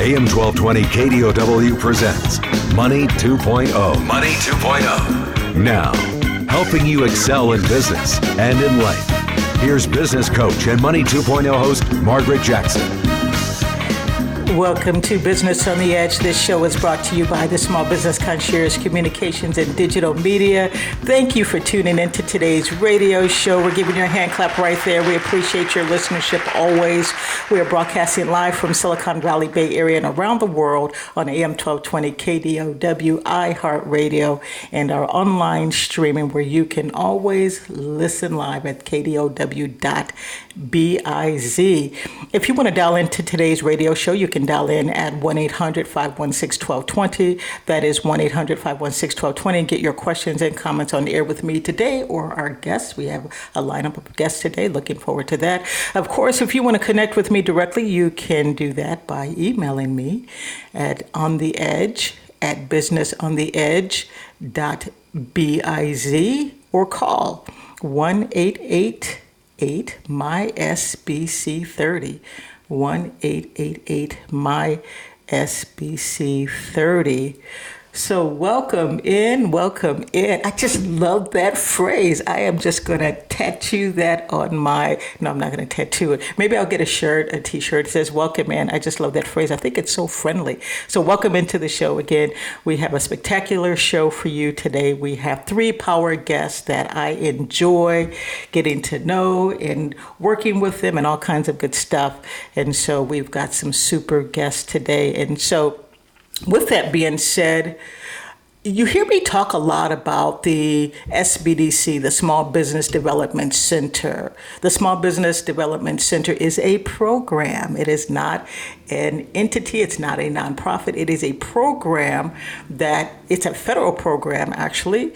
AM 1220 KDOW presents Money 2.0. Money 2.0. Now, helping you excel in business and in life. Here's business coach and Money 2.0 host, Margaret Jackson. Welcome to Business on the Edge. This show is brought to you by the Small Business Concierge Communications and Digital Media. Thank you for tuning into today's radio show. We're giving you a hand clap right there. We appreciate your listenership always. We are broadcasting live from Silicon Valley Bay Area and around the world on AM 1220 KDOW, iHeartRadio, and our online streaming where you can always listen live at kdow.biz. If you want to dial into today's radio show, you can dial in at 1-800-516-1220. That is 1-800-516-1220 and get your questions and comments on the air with me today or our guests. We have a lineup of guests today. Looking forward to that. Of course, if you want to connect with me directly, you can do that by emailing me at ontheedge@businessontheedge.biz or call 1-888-MY-SBC30. 1-888-MY-SBC30. So welcome in. I just love that phrase. I am just going to tattoo that on no, I'm not going to tattoo it. Maybe I'll get a t-shirt that says welcome in. I just love that phrase. I think it's so friendly. So welcome into the show again. We have a spectacular show for you today. We have 3 power guests that I enjoy getting to know and working with them and all kinds of good stuff. And so we've got some super guests today. And so with that being said, you hear me talk a lot about the SBDC, the Small Business Development Center. The Small Business Development Center is a program. It is not an entity. It's not a nonprofit. It is a program it's a federal program, actually,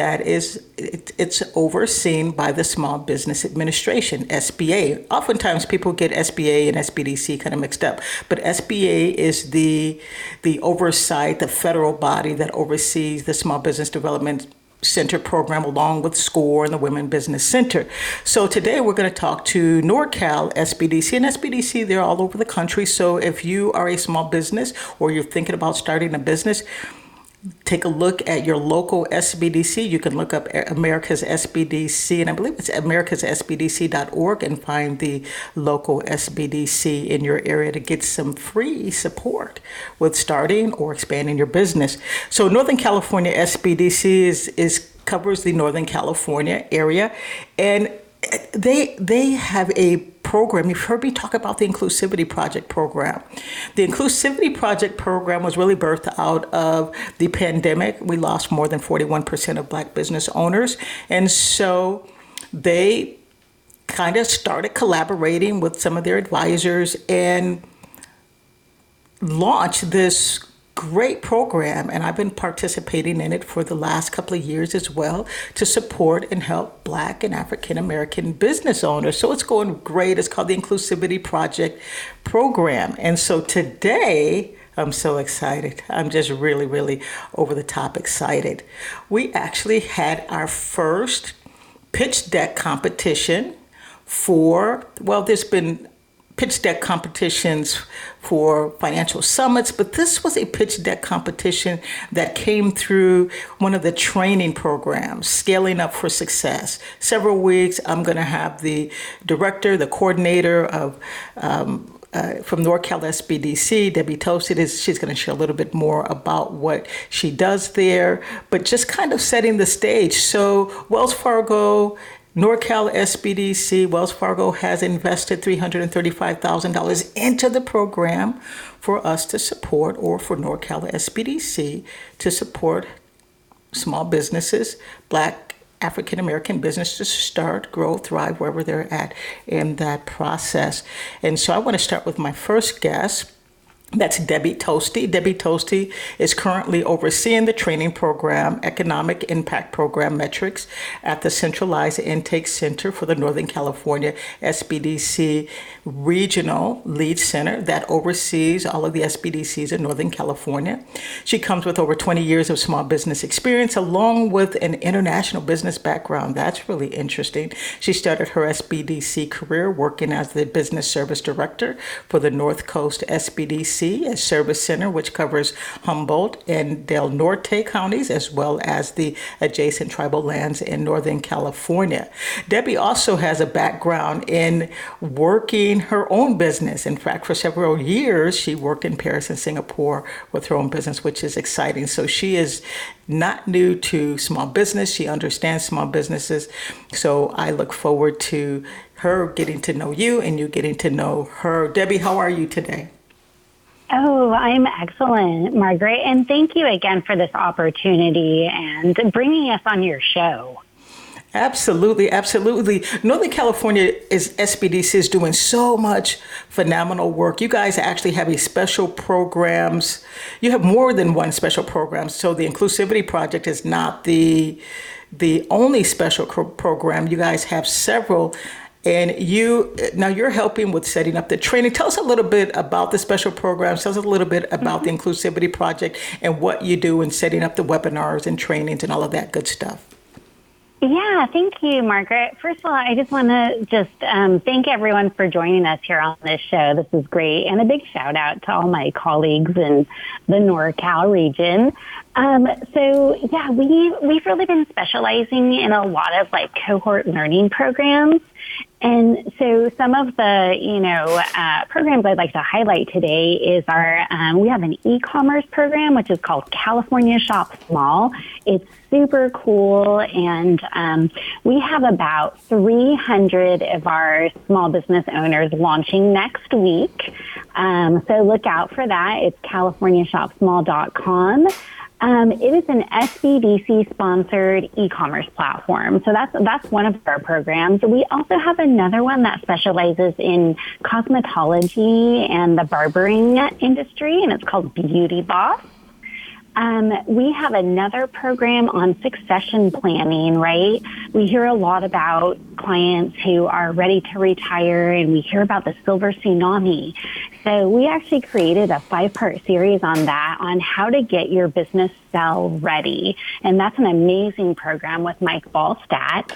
it's overseen by the Small Business Administration, SBA. Oftentimes people get SBA and SBDC kind of mixed up, but SBA is the oversight, the federal body that oversees the Small Business Development Center program along with SCORE and the Women Business Center. So today we're going to talk to NorCal SBDC. And SBDC, they're all over the country. So if you are a small business or you're thinking about starting a business, take a look at your local SBDC. You can look up America's SBDC, and I believe it's americassbdc.org, and find the local SBDC in your area to get some free support with starting or expanding your business. So Northern California SBDC covers the Northern California area, and they have a program. You've heard me talk about the Inclusivity Project program. The Inclusivity Project program was really birthed out of the pandemic. We lost more than 41% of Black business owners. And so they kind of started collaborating with some of their advisors and launched this great program, and I've been participating in it for the last couple of years as well to support and help Black and African American business owners. So it's going great. It's called the Inclusivity Project program. And so today, I'm so excited. I'm just really, really over the top excited. We actually had our first pitch deck competition there's been pitch deck competitions for financial summits, but this was a pitch deck competition that came through one of the training programs, Scaling Up for Success. Several weeks, I'm going to have the director, the coordinator of from NorCal SBDC, Debbie Toasted, she's going to share a little bit more about what she does there, but just kind of setting the stage. So Wells Fargo, NorCal SBDC, Wells Fargo has invested $335,000 into the program for us to support, or for NorCal SBDC to support small businesses, Black African American businesses to start, grow, thrive wherever they're at in that process. And so I want to start with my first guest. That's Debbie Toasty. Debbie Toasty is currently overseeing the training program, Economic Impact Program Metrics, at the Centralized Intake Center for the Northern California SBDC Regional Lead Center that oversees all of the SBDCs in Northern California. She comes with over 20 years of small business experience, along with an international business background. That's really interesting. She started her SBDC career working as the Business Service Director for the North Coast SBDC SBDC, a service center which covers Humboldt and Del Norte counties, as well as the adjacent tribal lands in Northern California. Debbie also has a background in working her own business. In fact, for several years, she worked in Paris and Singapore with her own business, which is exciting. So she is not new to small business. She understands small businesses. So I look forward to her getting to know you and you getting to know her. Debbie, how are you today? Oh, I'm excellent, Margaret. And thank you again for this opportunity and bringing us on your show. Absolutely, absolutely. Northern California SBDC is doing so much phenomenal work. You guys actually have a special programs. You have more than one special program. So the Inclusivity Project is not the only special program. You guys have several. And you're helping with setting up the training. Tell us a little bit about the special programs. Tell us a little bit about the Inclusivity Project and what you do in setting up the webinars and trainings and all of that good stuff. Yeah, thank you, Margaret. First of all, I just want to thank everyone for joining us here on this show. This is great. And a big shout out to all my colleagues in the NorCal region. We've really been specializing in a lot of cohort learning programs. And so some of the, programs I'd like to highlight today is we have an e-commerce program, which is called California Shop Small. It's super cool. And we have about 300 of our small business owners launching next week. So look out for that. It's CaliforniaShopSmall.com. It is an SBDC-sponsored e-commerce platform. So that's one of our programs. We also have another one that specializes in cosmetology and the barbering industry, and it's called Beauty Boss. We have another program on succession planning, right? We hear a lot about clients who are ready to retire, and we hear about the silver tsunami. So we actually created a 5-part series on that, on how to get your business sell ready. And that's an amazing program with Mike Ballstat.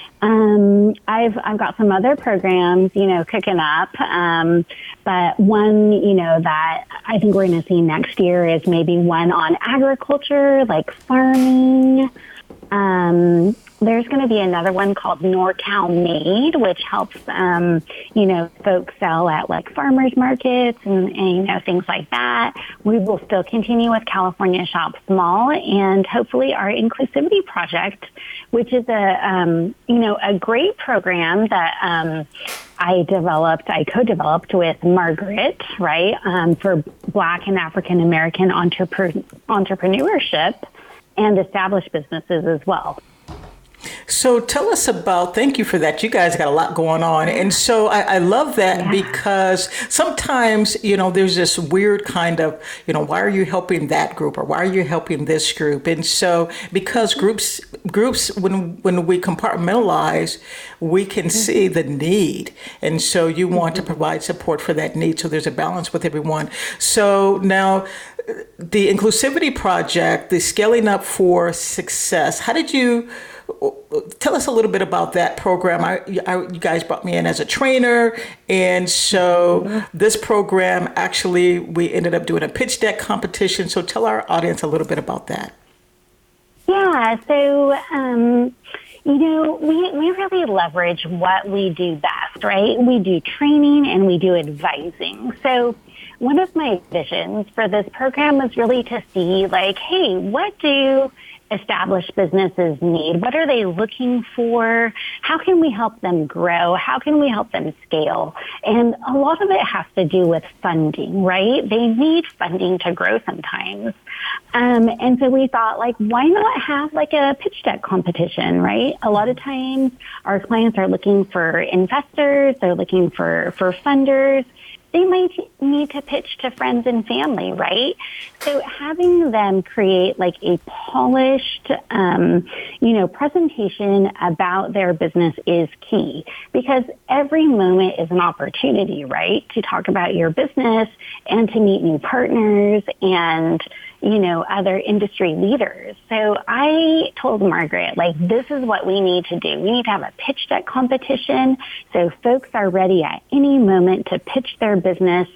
I've got some other programs, cooking up. But one, that I think we're going to see next year is maybe one on agriculture, like farming. There's going to be another one called NorCal Made, which helps, folks sell at farmers markets and things like that. We will still continue with California Shop Small and hopefully our Inclusivity Project, which is a great program that, I co-developed with Margaret, right, for Black and African American entrepreneurship and established businesses as well. So tell us thank you for that. You guys got a lot going on. And so I love that because sometimes, there's this weird kind of, why are you helping that group or why are you helping this group? And so because groups, when we compartmentalize, we can see the need. And so you want to provide support for that need. So there's a balance with everyone. So now the Inclusivity Project, the Scaling Up for Success, how did you tell us a little bit about that program? You guys brought me in as a trainer. And so this program, actually, we ended up doing a pitch deck competition. So tell our audience a little bit about that. Yeah. So, we really leverage what we do best, right? We do training and we do advising. So one of my visions for this program was really to see hey, what do established businesses need? What are they looking for? How can we help them grow? How can we help them scale? And a lot of it has to do with funding, right? They need funding to grow sometimes. And so we thought, why not have a pitch deck competition, right? A lot of times our clients are looking for investors, they're looking for funders. They might need to pitch to friends and family, right? So having them create a polished, presentation about their business is key because every moment is an opportunity, right? To talk about your business and to meet new partners and, other industry leaders. So I told Margaret, this is what we need to do. We need to have a pitch deck competition so folks are ready at any moment to pitch their business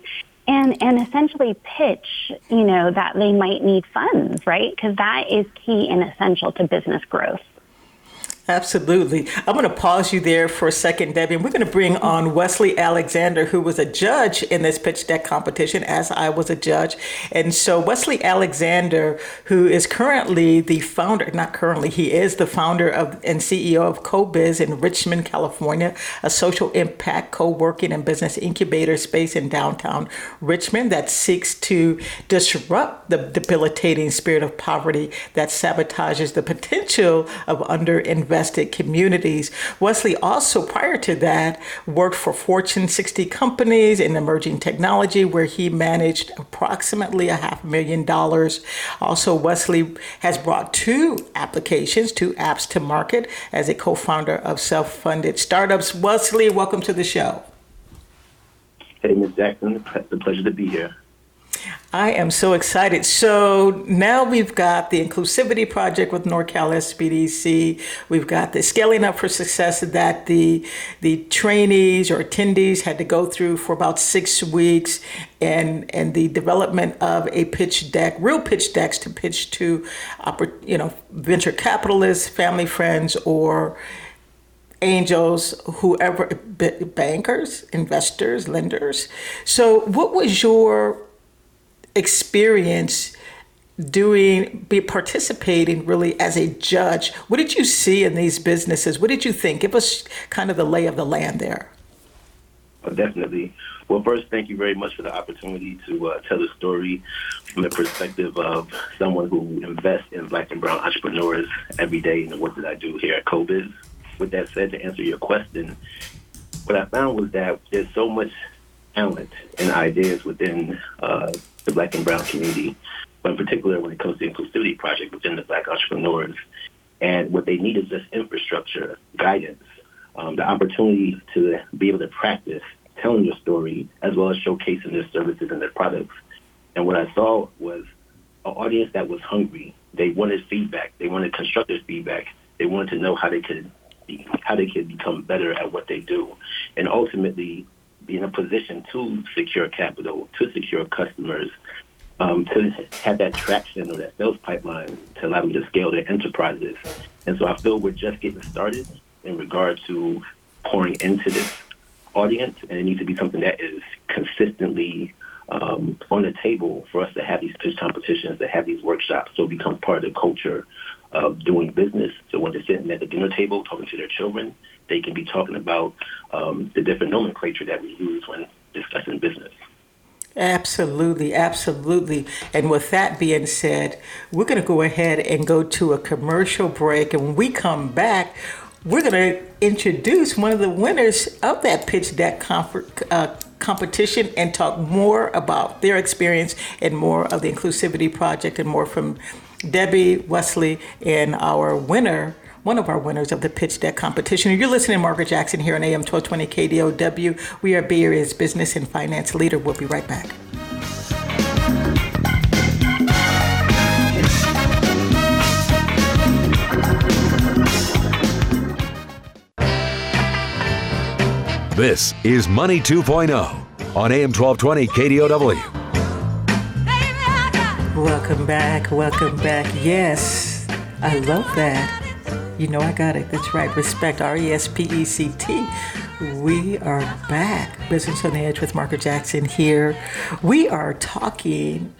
and essentially pitch, that they might need funds, right? Because that is key and essential to business growth. Absolutely. I'm going to pause you there for a second, Debbie, and we're going to bring on Wesley Alexander, who was a judge in this pitch deck competition, as I was a judge. And so Wesley Alexander, who is currently the founder, not currently, he is the founder of and CEO of CoBiz in Richmond, California, a social impact co-working and business incubator space in downtown Richmond that seeks to disrupt the debilitating spirit of poverty that sabotages the potential of underinvested communities. Wesley also, prior to that, worked for Fortune 60 companies in emerging technology, where he managed approximately $500,000. Also, Wesley has brought two apps to market as a co-founder of self-funded startups. Wesley, welcome to the show. Hey, Ms. Jackson, it's a pleasure to be here. I am so excited. So now we've got the Inclusivity Project with NorCal SBDC. We've got the Scaling Up for Success that the trainees or attendees had to go through for about 6 weeks, and the development of a pitch deck, real pitch decks to pitch to, venture capitalists, family, friends, or angels, whoever, bankers, investors, lenders. So what was your experience participating really as a judge? What did you see in these businesses? What did you think? Give us kind of the lay of the land there. Definitely. Well, first, thank you very much for the opportunity to tell the story from the perspective of someone who invests in Black and brown entrepreneurs every day in the work that I do here at CoBiz. With that said, to answer your question, what I found was that there's so much talent and ideas within the Black and brown community, but in particular when it comes to the Inclusivity Project within the Black entrepreneurs. And what they need is just infrastructure, guidance, the opportunity to be able to practice telling your story as well as showcasing their services and their products. And what I saw was an audience that was hungry. They wanted feedback. They wanted constructive feedback. They wanted to know how they could become better at what they do, and ultimately be in a position to secure capital, to secure customers, to have that traction or that sales pipeline to allow them to scale their enterprises. And so I feel we're just getting started in regard to pouring into this audience, and it needs to be something that is consistently on the table for us to have these pitch competitions, to have these workshops, so it becomes part of the culture of doing business. So when they're sitting at the dinner table talking to their children, they can be talking about the different nomenclature that we use when discussing business. Absolutely, absolutely. And with that being said, we're going to go ahead and go to a commercial break. And when we come back, we're going to introduce one of the winners of that pitch deck competition and talk more about their experience and more of the Inclusivity Project and more from Debbie, Wesley, and our winner, one of our winners of the pitch deck competition. You're listening to Margaret Jackson here on AM 1220 KDOW. We are Bay Area's business and finance leader. We'll be right back. This is Money 2.0 on AM 1220 KDOW. Welcome back. Welcome back. Yes, I love that. You know I got it. That's right. Respect. RESPECT. We are back. Business on the Edge with Margaret Jackson here. We are talking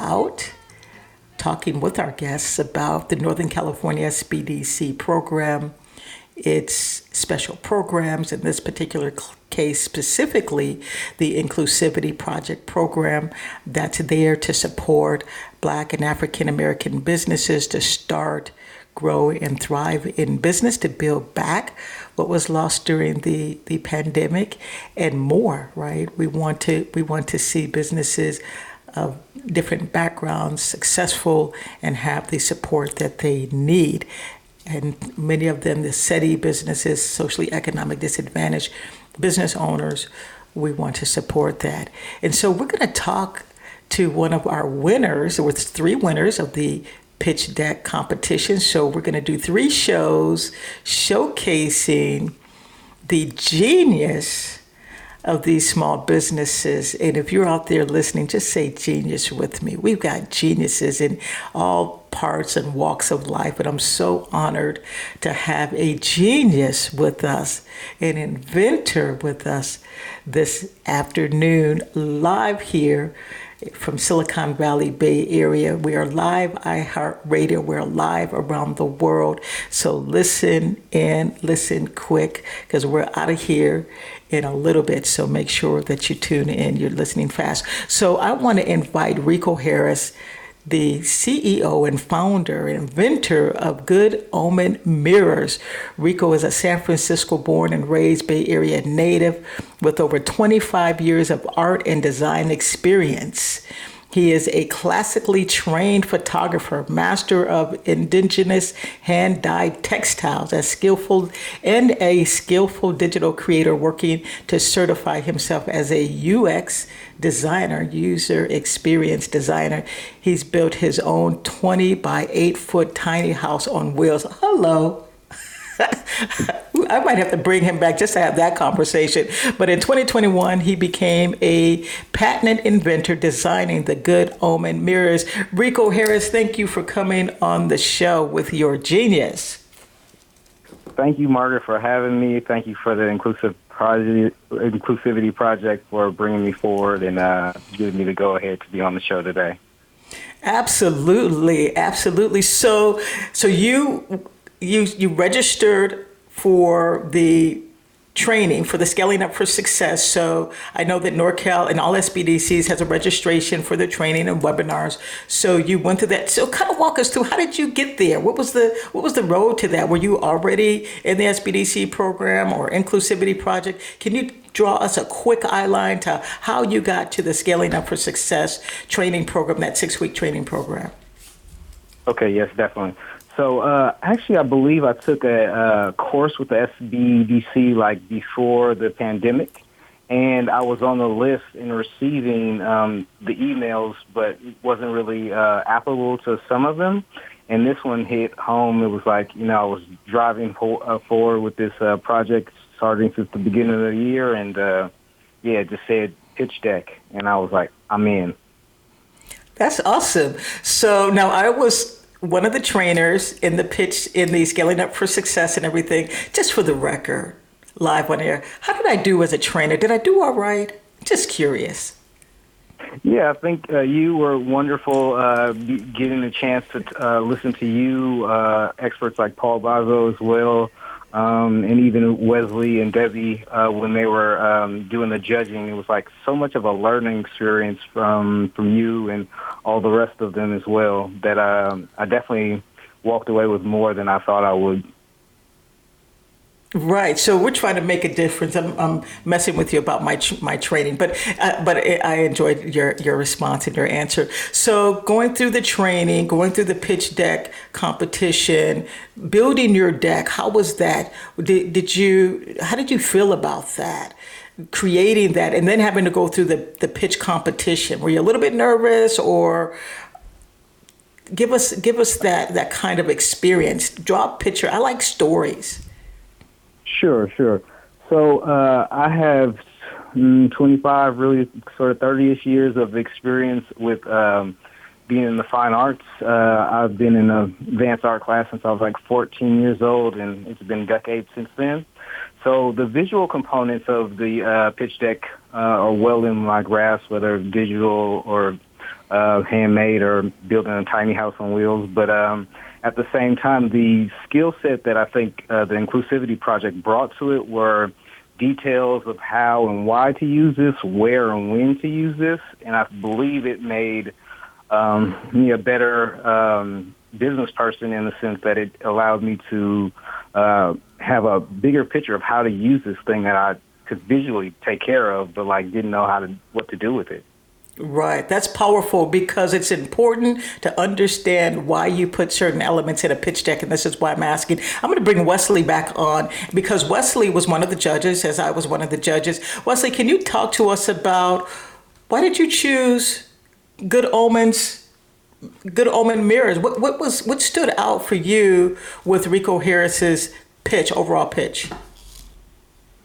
with our guests about the Northern California SBDC program, its special programs, in this particular case specifically the Inclusivity Project program that's there to support Black and African American businesses to start, grow, and thrive in business, to build back what was lost during the pandemic and more, right? We want to see businesses of different backgrounds successful and have the support that they need. And many of them, the SETI businesses, socially economic disadvantaged business owners, we want to support that. And so we're going to talk to one of our winners, with 3 winners of the pitch deck competition. So we're going to do 3 shows showcasing the genius of these small businesses. And if you're out there listening, just say genius with me. We've got geniuses in all parts and walks of life, and I'm so honored to have a genius with us, an inventor with us this afternoon, live here from Silicon Valley Bay Area. We are live iHeartRadio. We're live around the world. So listen in, listen quick, because we're out of here in a little bit. So make sure that you tune in. You're listening fast. So I want to invite Rico Harris, the CEO and founder and inventor of Good Omen Mirrors. Rico is a San Francisco born and raised Bay Area native with over 25 years of art and design experience. He is a classically trained photographer, master of indigenous hand-dyed textiles, a skillful digital creator working to certify himself as a UX designer, user experience designer. He's built his own 20 by 8 foot tiny house on wheels. Hello. I might have to bring him back just to have that conversation. But in 2021, he became a patent inventor designing the Good Omen mirrors. Rico Harris, thank you for coming on the show with your genius. Thank you, Margaret, for having me. Thank you for the Inclusivity Project for bringing me forward and giving me the go-ahead to be on the show today. Absolutely, absolutely. So you registered for the training for the Scaling Up for Success. So I know that NorCal and all SBDCs has a registration for the training and webinars. So you went through that. So kind of walk us through, how did you get there? What was the road to that? Were you already in the SBDC program or Inclusivity Project? Can you draw us a quick outline to how you got to the Scaling Up for Success training program, that 6-week training program? Okay, yes, definitely. So actually, I believe I took a course with the SBDC like before the pandemic, and I was on the list in receiving the emails, but it wasn't really applicable to some of them. And this one hit home. It was like, I was driving forward with this project starting since the beginning of the year, and it just said pitch deck, and I was like, I'm in. That's awesome. So now I was one of the trainers in the Scaling Up for Success and everything. Just for the record, live on air, how did I do as a trainer? Did I do all right? Just curious. Yeah, I think you were wonderful getting the chance to listen to you, experts like Paul Bazo as well, and even Wesley and Debbie when they were doing the judging. It was like so much of a learning experience from you and all the rest of them as well that I definitely walked away with more than I thought I would. Right. So we're trying to make a difference. I'm messing with you about my training, but I enjoyed your response and your answer. So going through the training, going through the pitch deck competition, building your deck, how was that? How did you feel about that? Creating that and then having to go through the pitch competition. Were you a little bit nervous, or give us that kind of experience? Draw a picture. I like stories. Sure. So I have 25, really sort of 30-ish years of experience with being in the fine arts. I've been in an advanced art class since I was like 14 years old, and it's been decades since then. So the visual components of the pitch deck are well in my grasp, whether digital or handmade or building a tiny house on wheels. But at the same time, the skill set that I think the Inclusivity Project brought to it were details of how and why to use this, where and when to use this. And I believe it made me a better business person in the sense that it allowed me to have a bigger picture of how to use this thing that I could visually take care of, but didn't know what to do with it. Right. That's powerful because it's important to understand why you put certain elements in a pitch deck. And this is why I'm asking. I'm going to bring Wesley back on because Wesley was one of the judges, as I was one of the judges. Wesley, can you talk to us about why did you choose Good Omen mirrors? What stood out for you with Rico Harris's overall pitch?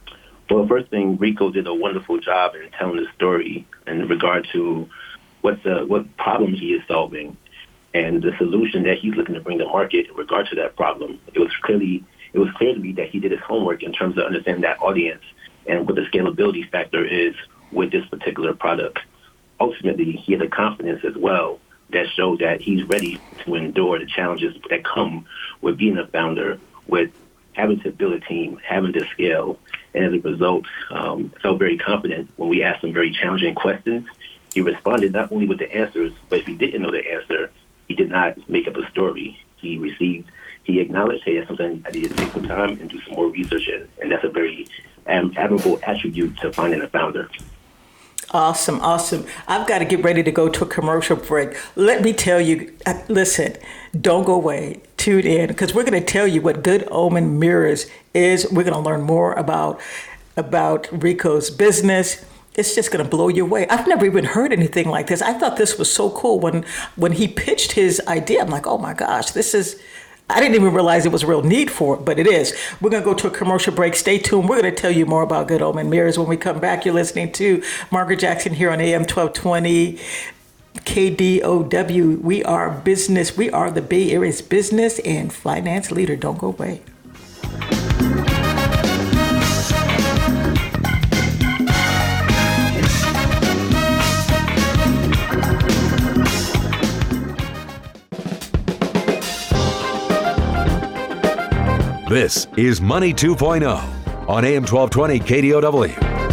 Well, first thing, Rico did a wonderful job in telling the story in regard to what problem he is solving and the solution that he's looking to bring to market in regard to that problem. It was clear to me that he did his homework in terms of understanding that audience and what the scalability factor is with this particular product. Ultimately, he had the confidence as well that showed that he's ready to endure the challenges that come with being a founder, with having to build a team, having to scale. And as a result, felt very confident when we asked him very challenging questions. He responded not only with the answers, but if he didn't know the answer, he did not make up a story. He acknowledged, hey, that's something I need to take some time and do some more research in. And that's a very admirable attribute to finding a founder. Awesome. I've got to get ready to go to a commercial break. Let me tell you, listen, don't go away. Tune in, because we're going to tell you what Good Omen Mirrors is. We're going to learn more about Rico's business. It's just going to blow you away. I've never even heard anything like this. I thought this was so cool when he pitched his idea. I'm like, oh my gosh, I didn't even realize it was a real need for it, but it is. We're going to go to a commercial break. Stay tuned. We're going to tell you more about Good Omen Mirrors when we come back. You're listening to Margaret Jackson here on AM 1220 KDOW. We are business. We are the Bay Area's business and finance leader. Don't go away. This is Money 2.0 on AM 1220 KDOW.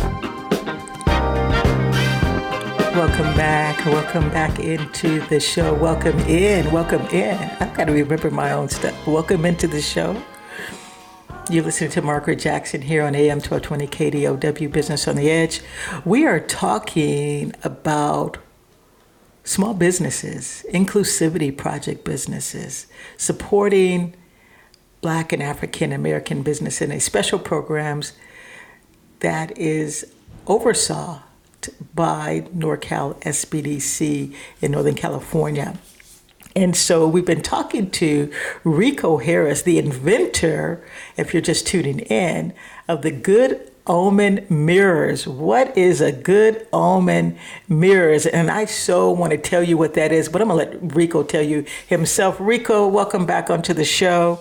Welcome back into the show. Welcome in. I've got to remember my own stuff. Welcome into the show. You're listening to Margaret Jackson here on AM 1220 KDOW Business on the Edge. We are talking about small businesses, inclusivity project businesses, supporting Black and African American business in a special programs that is oversaw by NorCal SBDC in Northern California. And so we've been talking to Rico Harris, the inventor, if you're just tuning in, of the Good Omen Mirrors. What is a Good Omen Mirrors? And I so want to tell you what that is, but I'm going to let Rico tell you himself. Rico, welcome back onto the show.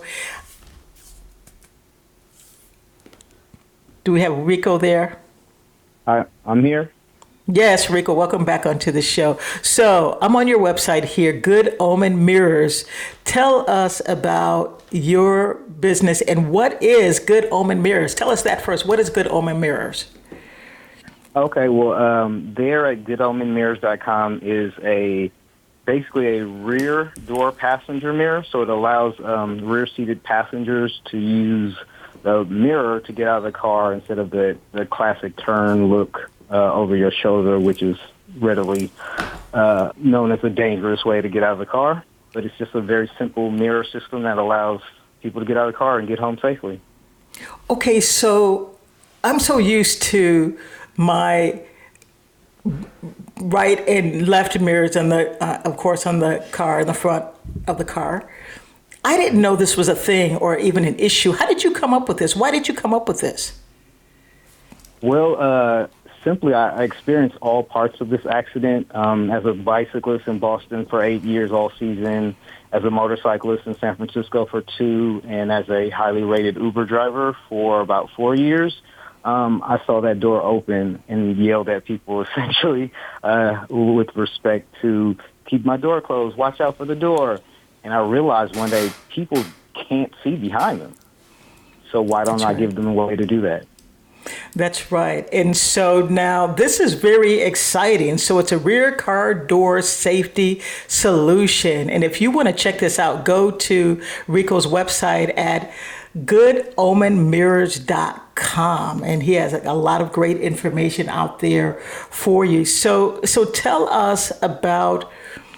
Do we have Rico there? I'm here. Yes, Rico, welcome back onto the show. So I'm on your website here, Good Omen Mirrors. Tell us about your business and what is Good Omen Mirrors? Tell us that first. What is Good Omen Mirrors? Okay, well, there at goodomenmirrors.com is basically a rear door passenger mirror. So it allows rear-seated passengers to use the mirror to get out of the car instead of the classic turn look over your shoulder, which is readily known as a dangerous way to get out of the car. But it's just a very simple mirror system that allows people to get out of the car and get home safely. Okay, so I'm so used to my right and left mirrors and of course, on the car, in the front of the car. I didn't know this was a thing or even an issue. How did you come up with this? Why did you come up with this? Well, simply, I experienced all parts of this accident as a bicyclist in Boston for 8 years all season, as a motorcyclist in San Francisco for 2, and as a highly rated Uber driver for about 4 years. I saw that door open and yelled at people essentially with respect to keep my door closed, watch out for the door. And I realized one day people can't see behind them. So why don't I give them a way to do that? That's right. And so now this is very exciting. So it's a rear car door safety solution. And if you want to check this out, go to Rico's website at goodomenmirrors.com. And he has a lot of great information out there for you. So tell us about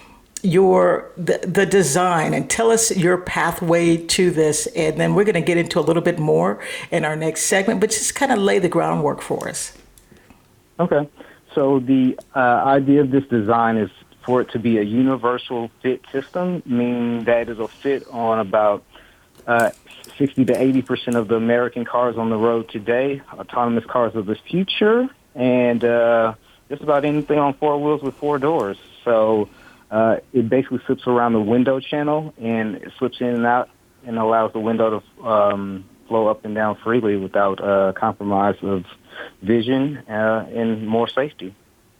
the design and tell us your pathway to this, and then we're going to get into a little bit more in our next segment, but just kind of lay the groundwork for us. Okay, so the idea of this design is for it to be a universal fit system, meaning that it'll fit on about 60 to 80% of the American cars on the road today, autonomous cars of the future, and just about anything on four wheels with four doors. So it basically slips around the window channel, and it slips in and out and allows the window to flow up and down freely without compromise of vision and more safety.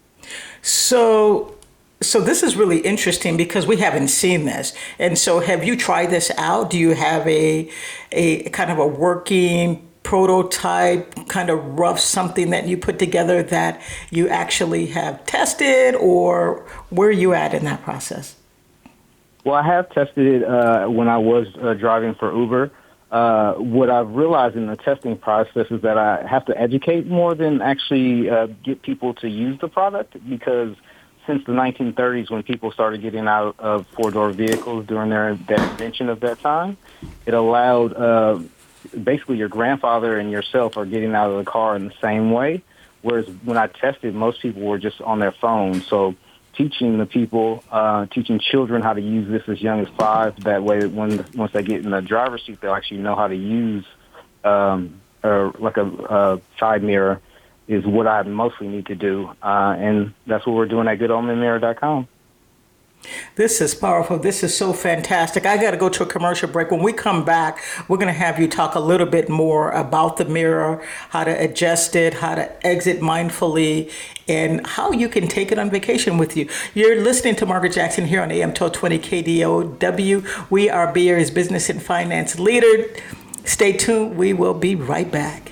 So this is really interesting because we haven't seen this. And so have you tried this out? Do you have a kind of a working prototype, kind of rough something that you put together that you actually have tested, or where are you at in that process? Well, I have tested it when I was driving for Uber. What I've realized in the testing process is that I have to educate more than actually get people to use the product, because since the 1930s, when people started getting out of four-door vehicles during their invention of that time, it allowed basically your grandfather and yourself are getting out of the car in the same way, whereas when I tested, most people were just on their phone. So teaching the people, teaching children how to use this as young as 5, that way once they get in the driver's seat, they'll actually know how to use like a side mirror, is what I mostly need to do. And that's what we're doing at goodomenmirror.com. This is powerful. This is so fantastic. I got to go to a commercial break. When we come back, we're going to have you talk a little bit more about the mirror, how to adjust it, how to exit mindfully, and how you can take it on vacation with you. You're listening to Margaret Jackson here on AM 1220 KDOW. We are BR's business and finance leader. Stay tuned. We will be right back.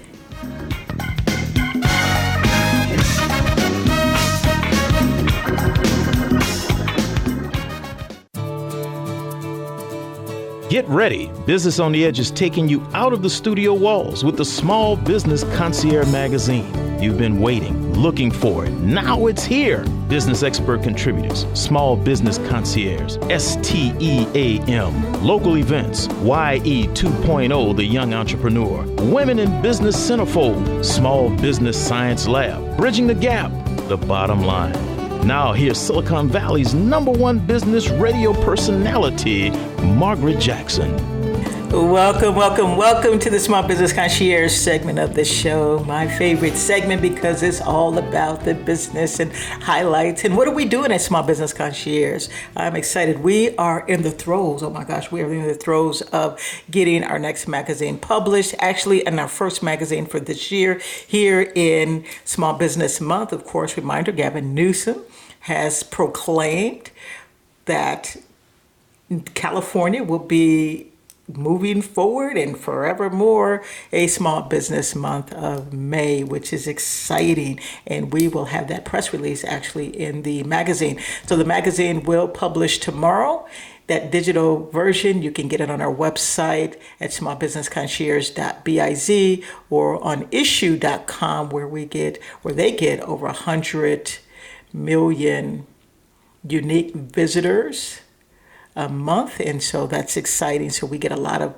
Get ready. Business on the Edge is taking you out of the studio walls with the Small Business Concierge magazine. You've been waiting, looking for it. Now it's here. Business expert contributors, Small Business Concierge, STEAM, local events, YE 2.0, the young entrepreneur, Women in Business Centerfold, Small Business Science Lab, Bridging the Gap, the bottom line. Now here's Silicon Valley's #1 business radio personality, Margaret Jackson. Welcome to the Small Business Concierge segment of the show. My favorite segment because it's all about the business and highlights. And what are we doing at Small Business Concierge? I'm excited. We are in the throes. Oh my gosh, we are in the throes of getting our next magazine published. Actually, in our first magazine for this year, here in Small Business Month. Of course, reminder, Gavin Newsom has proclaimed that California will be moving forward and forevermore a Small Business Month of May, which is exciting. And we will have that press release actually in the magazine. So the magazine will publish tomorrow. That digital version, you can get it on our website at smallbusinessconcierge.biz or on issue.com where they get over 100 million unique visitors a month, and so that's exciting. So we get a lot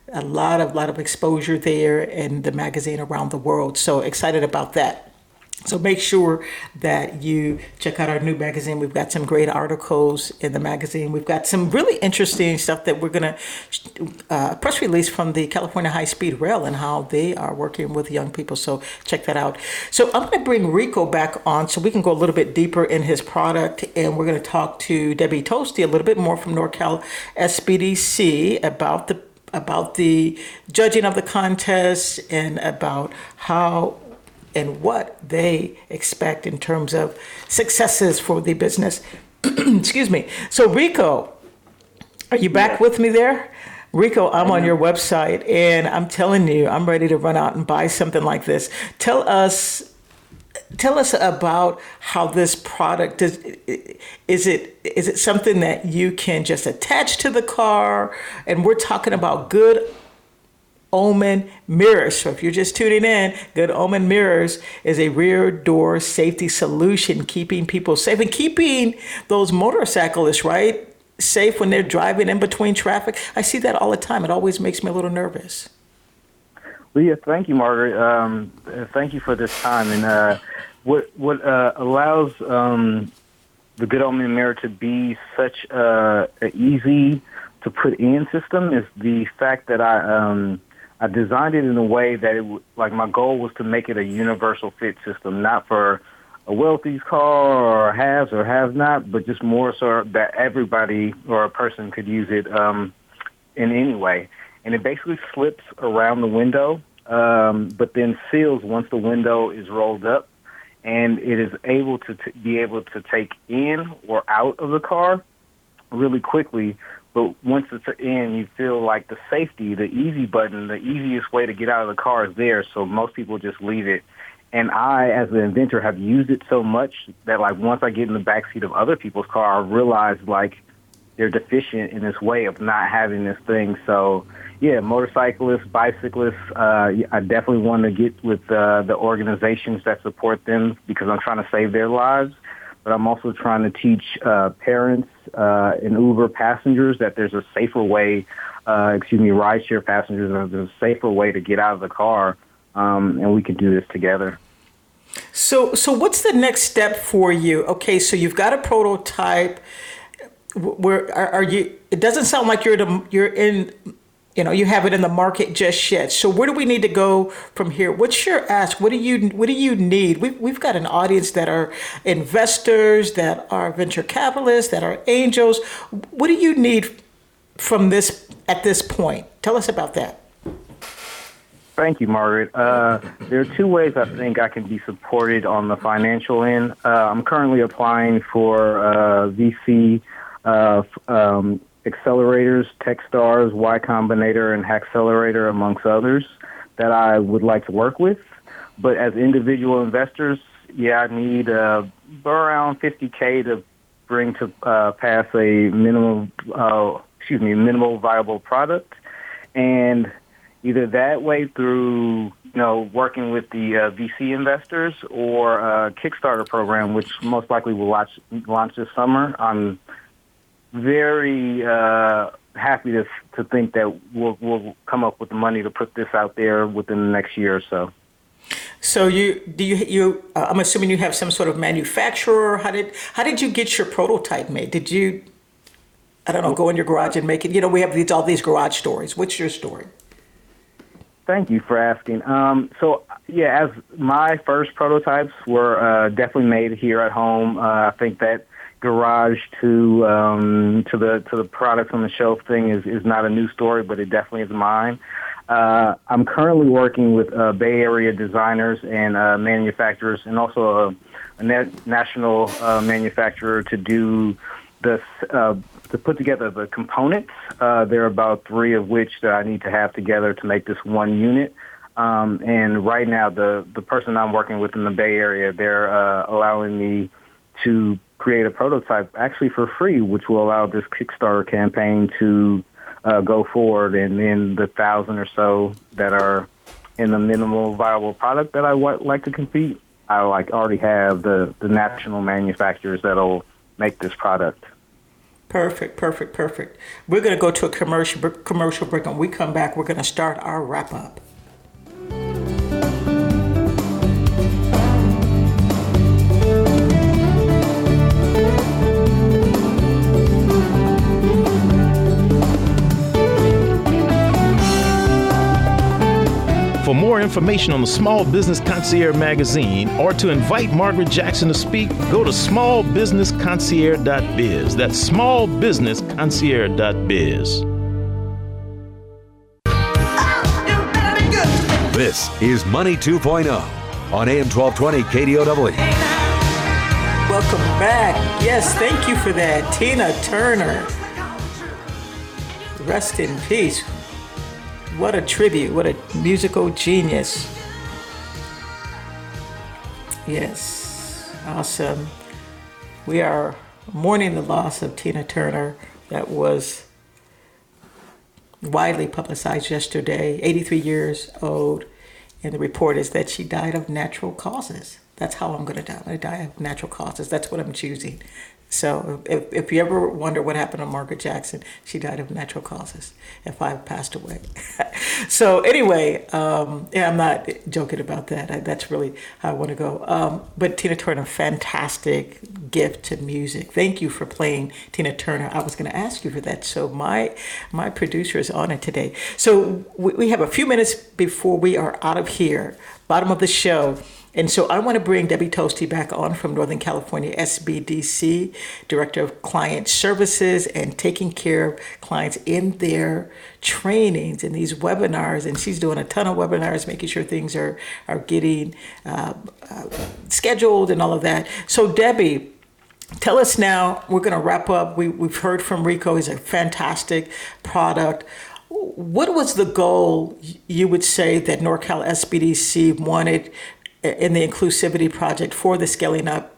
of exposure there in the magazine around the world. So excited about that. So make sure that you check out our new magazine. We've got some great articles in the magazine. We've got some really interesting stuff that we're going to press release from the California High Speed Rail and how they are working with young people. So check that out. So I'm going to bring Rico back on so we can go a little bit deeper in his product. And we're going to talk to Debbie Toasty a little bit more from NorCal SBDC about the judging of the contest and about how and what they expect in terms of successes for the business. Excuse me. So Rico, are you back with me there? Rico, I'm on your website and I'm telling you, I'm ready to run out and buy something like this. Tell us about how this product is it something that you can just attach to the car? And we're talking about Good Omen Mirrors. So if you're just tuning in, Good Omen Mirrors is a rear door safety solution, keeping people safe and keeping those motorcyclists, right, safe when they're driving in between traffic. I see that all the time. It always makes me a little nervous. Well, yeah, thank you, Margaret. Thank you for this time. And what allows the Good Omen Mirror to be such an easy to to put in system is the fact that I designed it in a way that my goal was to make it a universal fit system, not for a wealthy's car or haves or have not, but just more so that everybody or a person could use it in any way. And it basically slips around the window, but then seals once the window is rolled up, and it is able to be able to take in or out of the car really quickly. But once it's in, you feel like the safety, the easy button, the easiest way to get out of the car is there. So most people just leave it. And I, as an inventor, have used it so much that once I get in the backseat of other people's car, I realize they're deficient in this way of not having this thing. So yeah, motorcyclists, bicyclists, I definitely want to get with the organizations that support them because I'm trying to save their lives. But I'm also trying to teach parents and Uber passengers that there's a safer way, rideshare passengers, there's a safer way to get out of the car, and we can do this together. So what's the next step for you? Okay, so you've got a prototype. Where are you? It doesn't sound like you have it in the market just yet. So where do we need to go from here? What's your ask? What do you need? We've got an audience that are investors, that are venture capitalists, that are angels. What do you need from this at this point? Tell us about that. Thank you, Margaret. There are two ways I think I can be supported on the financial end. I'm currently applying for VC accelerators, Techstars, Y Combinator, and Hackcelerator, amongst others, that I would like to work with. But as individual investors, I need around $50K to bring to pass a minimal viable product, and either that way through working with the VC investors or a Kickstarter program, which most likely will launch this summer. I'm very happy to think that we'll come up with the money to put this out there within the next year or so. So I'm assuming you have some sort of manufacturer. How did you get your prototype made? Did you, go in your garage and make it? We have all these garage stories. What's your story? Thank you for asking. As my first prototypes were definitely made here at home. I think that garage to the products on the shelf thing is not a new story, but it definitely is mine. I'm currently working with Bay Area designers and manufacturers, and also a national manufacturer to do this to put together the components. There are about 3 of which that I need to have together to make this one unit. And right now, the person I'm working with in the Bay Area, they're allowing me to create a prototype actually for free, which will allow this Kickstarter campaign to go forward. And then the 1,000 or so that are in the minimal viable product that I like to compete, I already have the national manufacturers that'll make this product. Perfect. We're going to go to a commercial break. When we come back, we're going to start our wrap up. For more information on the Small Business Concierge magazine or to invite Margaret Jackson to speak, go to smallbusinessconcierge.biz. That's smallbusinessconcierge.biz. This is Money 2.0 on AM 1220 KDOW. Welcome back. Yes, thank you for that. Tina Turner. Rest in peace. What a tribute. What a musical genius. Yes. Awesome. We are mourning the loss of Tina Turner. That was widely publicized yesterday. 83 years old. And the report is that she died of natural causes. That's how I'm going to die. I'm going to die of natural causes. That's what I'm choosing. So if you ever wonder what happened to Margaret Jackson, she died of natural causes if I passed away. So anyway, I'm not joking about that. That's really how I want to go. But Tina Turner, fantastic gift to music. Thank you for playing Tina Turner. I was going to ask you for that. So my producer is on it today. So we have a few minutes before we are out of here, bottom of the show. And so I want to bring Debbie Toasty back on from Northern California SBDC, Director of Client Services and taking care of clients in their trainings and these webinars. And she's doing a ton of webinars, making sure things are getting scheduled and all of that. So Debbie, tell us now, we're going to wrap up. We've heard from Rico. He's a fantastic product. What was the goal, you would say, that NorCal SBDC wanted in the Inclusivity Project for the scaling up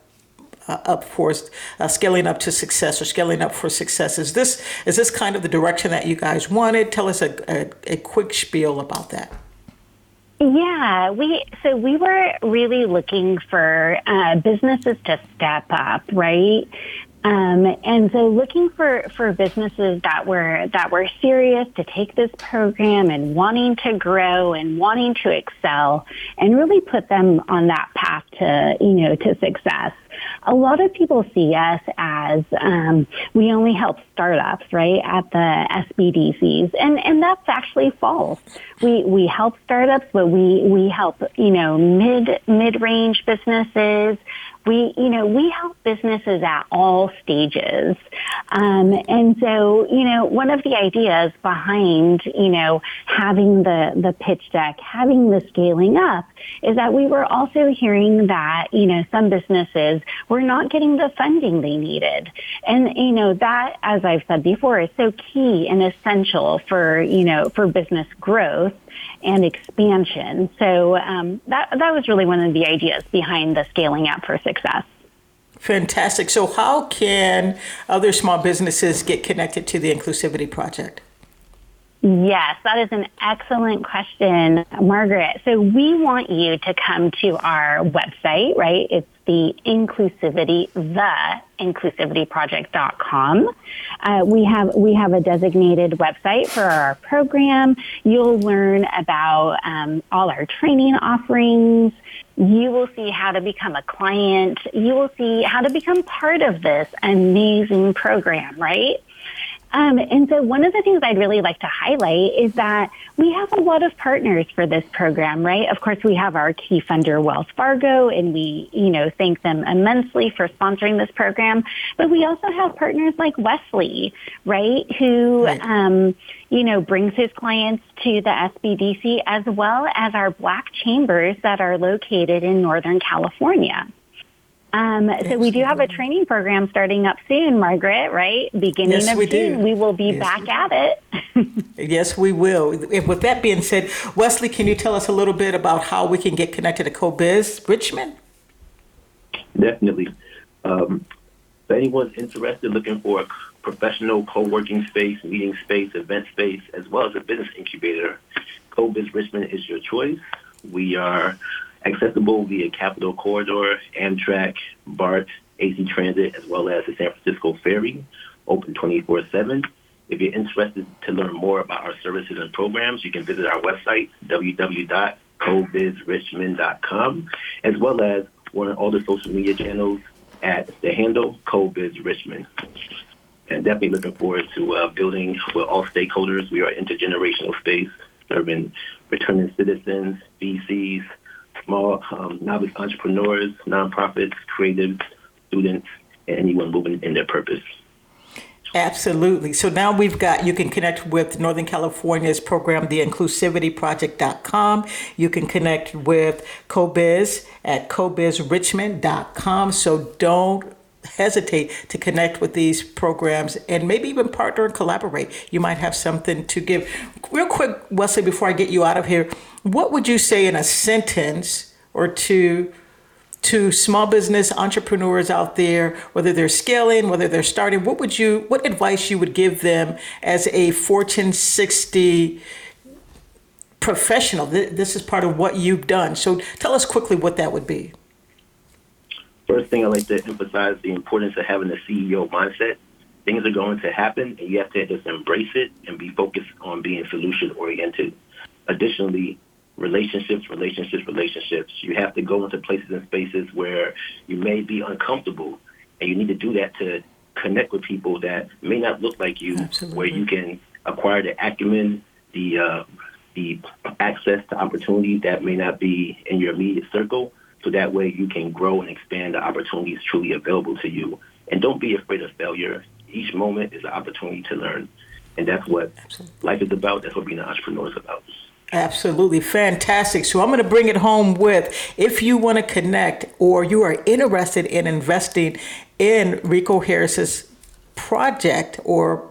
to success, or scaling up for success? Is this kind of the direction that you guys wanted? Tell us a quick spiel about that. Yeah, we were really looking for businesses to step up, right? And so looking for businesses that were serious to take this program and wanting to grow and wanting to excel and really put them on that path to success. A lot of people see us as we only help startups, right, at the SBDCs, and that's actually false. We help startups, but we help mid-range businesses. We help businesses at all stages. And so, one of the ideas behind, having the pitch deck, having the scaling up, is that we were also hearing that, some businesses were not getting the funding they needed. And, that, as I've said before, is so key and essential for business growth and expansion. So that was really one of the ideas behind the Scaling Up for Success. Fantastic. So how can other small businesses get connected to the Inclusivity Project? Yes, that is an excellent question, Margaret. So we want you to come to our website, right? It's the inclusivityproject.com. We have a designated website for our program. You'll learn about all our training offerings. You will see how to become a client. You will see how to become part of this amazing program, right? And so one of the things I'd really like to highlight is that we have a lot of partners for this program, right? Of course, we have our key funder, Wells Fargo, and we, thank them immensely for sponsoring this program. But we also have partners like Wesley, right, who, brings his clients to the SBDC, as well as our Black chambers that are located in Northern California. So we do have a training program starting up soon, Margaret, right? Beginning of June, we will be back at it. Yes, we will. And with that being said, Wesley, can you tell us a little bit about how we can get connected to CoBiz Richmond? Definitely. If anyone's interested, looking for a professional co-working space, meeting space, event space, as well as a business incubator, CoBiz Richmond is your choice. We are accessible via Capitol Corridor, Amtrak, BART, AC Transit, as well as the San Francisco Ferry, open 24/7. If you're interested to learn more about our services and programs, you can visit our website, www.cobizrichmond.com, as well as we're on all the social media channels at the handle CoBiz Richmond. And definitely looking forward to building with all stakeholders. We are an intergenerational space, serving returning citizens, VCs, small novice entrepreneurs, nonprofits, creatives, students, and anyone moving in their purpose. Absolutely. So now you can connect with Northern California's program, the inclusivityproject.com. You can connect with CoBiz at cobizrichmond.com. So don't hesitate to connect with these programs and maybe even partner and collaborate. You might have something to give. Real quick, Wesley, before I get you out of here, what would you say in a sentence or two to small business entrepreneurs out there, whether they're scaling, whether they're starting? What advice you would give them as a Fortune 60 professional? This is part of what you've done. So tell us quickly what that would be. First thing I like to emphasize the importance of having a CEO mindset. Things are going to happen, and you have to just embrace it and be focused on being solution-oriented. Additionally, relationships. You have to go into places and spaces where you may be uncomfortable, and you need to do that to connect with people that may not look like you, Absolutely. where you can acquire the acumen, the access to opportunities that may not be in your immediate circle, so that way you can grow and expand the opportunities truly available to you. And don't be afraid of failure. Each moment is an opportunity to learn. And that's what life is about. That's what being an entrepreneur is about. Absolutely fantastic. So I'm going to bring it home with, if you want to connect or you are interested in investing in Rico Harris's product,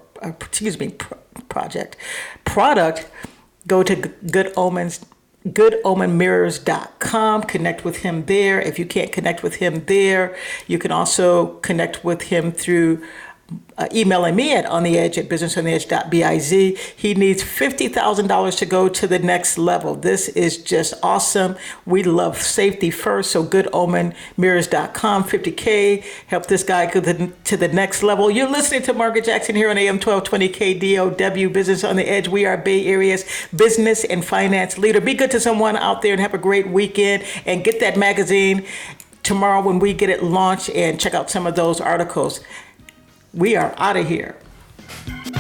go to goodomenmirrors.com. Connect with him there. If you can't connect with him there, you can also connect with him through emailing me at ontheedge@businessontheedge.biz. He needs $50,000 to go to the next level. This is just awesome. We love safety first. So goodomenmirrors.com, 50K. Help this guy go to the next level. You're listening to Margaret Jackson here on AM 1220 KDOW, Business on the Edge. We are Bay Area's business and finance leader. Be good to someone out there and have a great weekend, and get that magazine tomorrow when we get it launched, and check out some of those articles. We are out of here.